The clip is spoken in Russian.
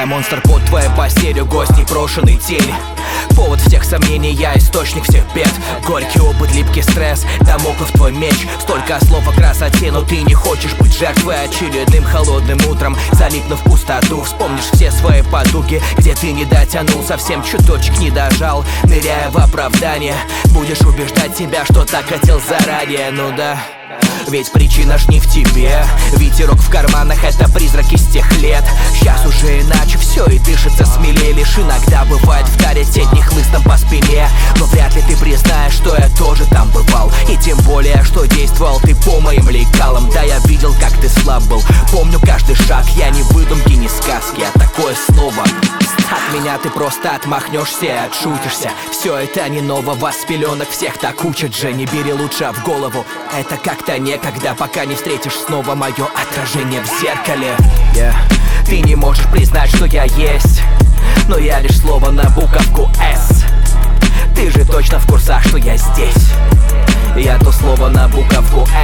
Я монстр под твоей постелью, гость непрошенный тень. Повод всех сомнений, я источник всех бед. Горький опыт, липкий стресс, дамоклов твой меч. Столько слов о красоте, но ты не хочешь быть жертвой. Очередным холодным утром, залипнув в пустоту, вспомнишь все свои потуги, где ты не дотянул, совсем чуточек не дожал. Ныряя в оправдание, будешь убеждать себя, что так хотел заранее. Ну да, ведь причина ж не в тебе. Ветерок в карманах — это призраки с тех лет. Сейчас уже иначе все и дышится смелее. Лишь иногда бывает вдарит сетни хлыстом по спине. Но вряд ли ты признаешь, что я тоже там бывал. И тем более, что действовал ты по моим лекалам. Да, я видел, как ты слаб был, помню каждый шаг. Я не выдумки, не сказки, а такое слово. От меня ты просто отмахнешься и отшутишься. Все это не нового, с пеленок всех так учат же. Не бери лучше в голову, это как-то некогда, пока не встретишь снова мое отражение в зеркале. Ты не можешь признать, что я есть, но я лишь слово на буковку «С». Ты же точно в курсах, что я здесь. Я то слово на буковку